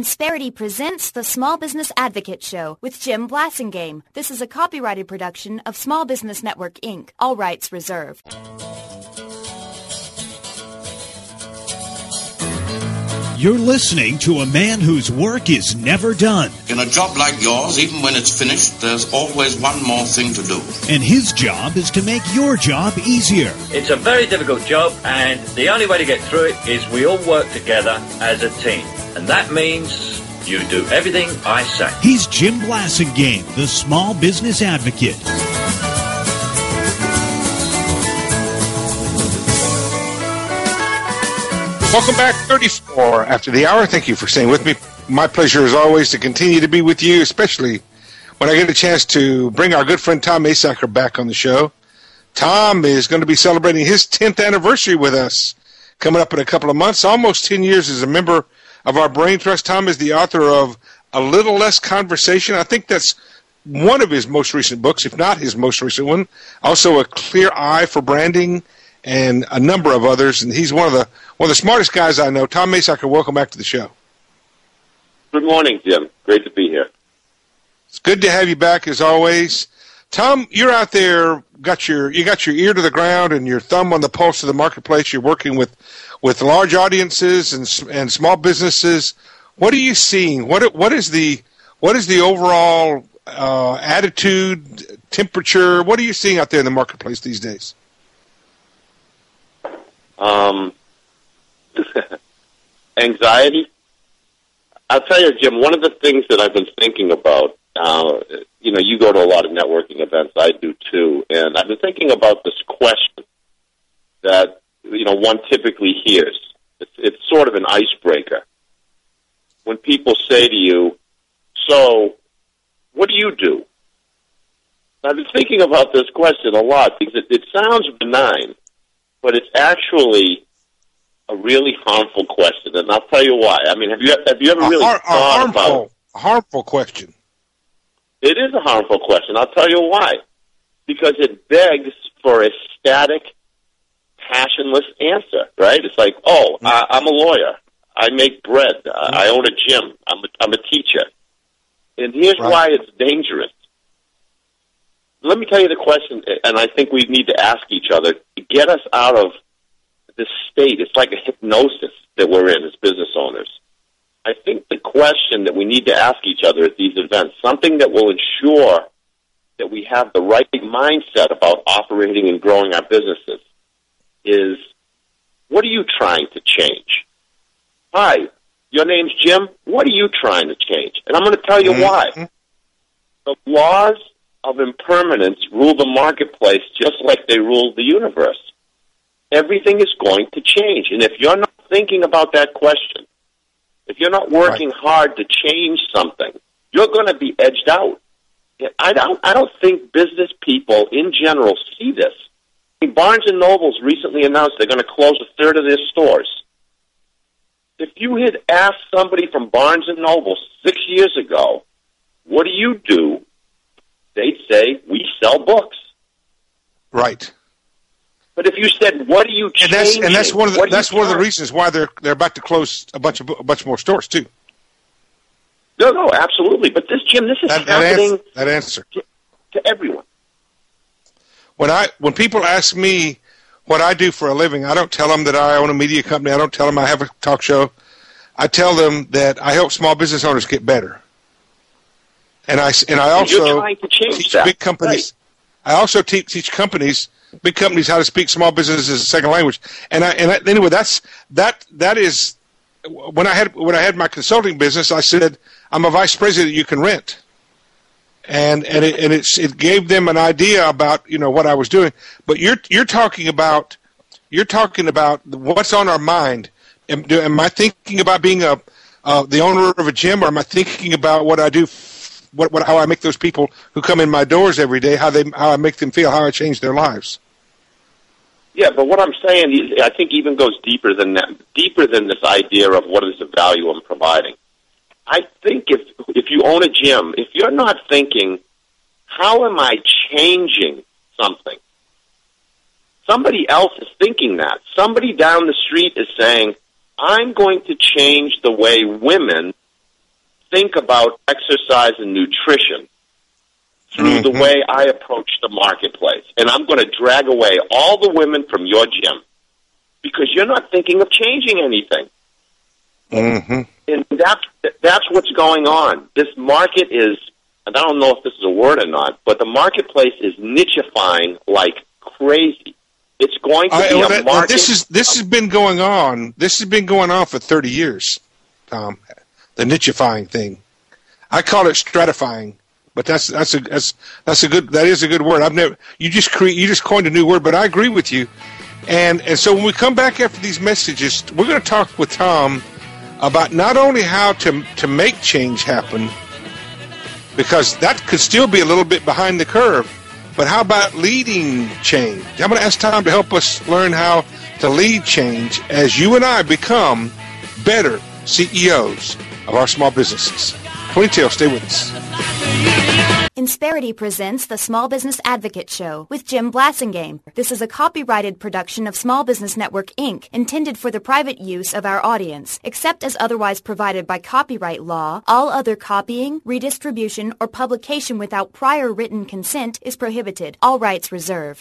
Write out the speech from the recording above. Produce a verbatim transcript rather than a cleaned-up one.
Insperity presents the Small Business Advocate Show with Jim Blasingame. This is a copyrighted production of Small Business Network, Incorporated. All rights reserved. You're listening to a man whose work is never done. In a job like yours, even when it's finished, there's always one more thing to do. And his job is to make your job easier. It's a very difficult job, and the only way to get through it is we all work together as a team. And that means you do everything I say. He's Jim Blasingame, the Small Business Advocate. Welcome back, thirty-four after the hour. Thank you for staying with me. My pleasure, as always, to continue to be with you, especially when I get a chance to bring our good friend Tom Masacker back on the show. Tom is going to be celebrating his tenth anniversary with us coming up in a couple of months, almost ten years as a member of our Brain Trust. Tom is the author of A Little Less Conversation. I think that's one of his most recent books, if not his most recent one. Also, A Clear Eye for Branding, and a number of others. And he's one of the one of the smartest guys I know. Tom Masacker, welcome back to the show. Good morning, Jim. Great to be here. It's good to have you back, as always. Tom, you're out there, got your you got your ear to the ground and your thumb on the pulse of the marketplace. You're working with, with large audiences and and small businesses. What are you seeing? What what is the what is the overall uh, attitude, temperature? What are you seeing out there in the marketplace these days? Um, anxiety. I'll tell you, Jim, one of the things that I've been thinking about, uh, you know, you go to a lot of networking events, I do too, and I've been thinking about this question that, you know, one typically hears. It's, it's sort of an icebreaker. When people say to you, so, what do you do? I've been thinking about this question a lot because it, it sounds benign, but it's actually a really harmful question, and I'll tell you why. I mean, have you have you ever really a har- thought a harmful, about a harmful question? It is a harmful question. I'll tell you why. Because it begs for a static, passionless answer, right? It's like, oh, mm-hmm. I, I'm a lawyer. I make bread. Mm-hmm. I own a gym. I'm a, I'm a teacher. And here's right. why it's dangerous. Let me tell you the question, and I think we need to ask each other to get us out of this state. It's like a hypnosis that we're in as business owners. I think the question that we need to ask each other at these events, something that will ensure that we have the right mindset about operating and growing our businesses, is what are you trying to change? Hi, your name's Jim. What are you trying to change? And I'm going to tell you mm-hmm. why. The laws of impermanence rule the marketplace just like they rule the universe. Everything is going to change. And if you're not thinking about that question, if you're not working right. hard to change something, you're going to be edged out. I don't, I don't think business people in general see this. I mean, Barnes and Noble's recently announced they're going to close a third of their stores. If you had asked somebody from Barnes and Noble six years ago, what do you do? They'd say, we sell books. Right. But if you said, what are you changing? And that's, and that's one of the, that's one of the trying? reasons why they're they're about to close a bunch of a bunch more stores too. No, no, absolutely. But this, Jim, this is that, happening that answer, that answer. To, to everyone. When I when people ask me what I do for a living, I don't tell them that I own a media company. I don't tell them I have a talk show. I tell them that I help small business owners get better. And I and I also teach that. big companies. Right. I also teach, teach companies, big companies, how to speak small business as a second language. And I and I, anyway, that's that that is when I had when I had my consulting business. I said I'm a vice president you can rent, and and it, and it's it gave them an idea about you know what I was doing. But you're you're talking about you're talking about what's on our mind. Am, do, am I thinking about being a uh, the owner of a gym, or am I thinking about what I do? What, what, how I make those people who come in my doors every day, how they, how I make them feel, how I change their lives. Yeah, but what I'm saying, I think, even goes deeper than that, deeper than this idea of what is the value I'm providing. I think if if you own a gym, if you're not thinking, how am I changing something? Somebody else is thinking that. Somebody down the street is saying, I'm going to change the way women think about exercise and nutrition through Mm-hmm. the way I approach the marketplace. And I'm going to drag away all the women from your gym because you're not thinking of changing anything. Mm-hmm. And that's, that's what's going on. This market is, and I don't know if this is a word or not, but the marketplace is nichifying like crazy. It's going to I, be well, a that- well, market. this is this has been going on. This has been going on for thirty years, Tom. The nichifying thing. I call it stratifying, but that's that's a that's that's a good that is a good word. I've never you just create you just coined a new word, but I agree with you. And and so when we come back after these messages, we're going to talk with Tom about not only how to to make change happen, because that could still be a little bit behind the curve. But how about leading change? I'm going to ask Tom to help us learn how to lead change as you and I become better C E Os of our small businesses. Ponytail, stay with us. Insperity presents the Small Business Advocate Show with Jim Blasingame. This is a copyrighted production of Small Business Network, Incorporated, intended for the private use of our audience. Except as otherwise provided by copyright law, all other copying, redistribution, or publication without prior written consent is prohibited. All rights reserved.